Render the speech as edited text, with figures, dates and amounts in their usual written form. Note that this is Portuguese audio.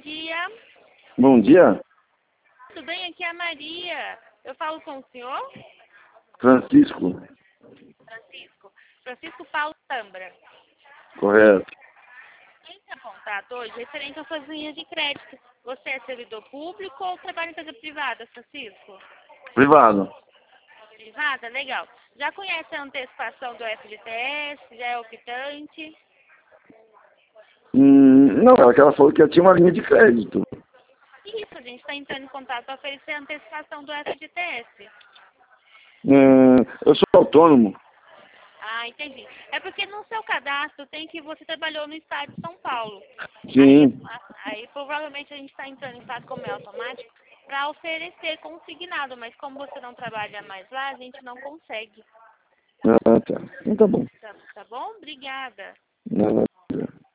dia. Bom dia, Tudo bem? Aqui é a Maria. Eu falo com o senhor? Francisco. Francisco. Francisco Paulo Tambra. Correto. Entra em contato hoje referente às suas linhas de crédito. Você é servidor público ou trabalha em empresa privada, Francisco? Privado. Privada? Legal. Já conhece a antecipação do FGTS? Já é optante? Não, ela falou que eu tinha uma linha de crédito. Isso, a gente está entrando em contato para oferecer a antecipação do FGTS. Eu sou autônomo. Ah, entendi. É porque no seu cadastro tem que você trabalhou no estado de São Paulo. Sim. Aí provavelmente a gente está entrando em contato como é automático para oferecer consignado, mas como você não trabalha mais lá, a gente não consegue. Ah, tá. Então tá bom. Tá bom? Obrigada. Não,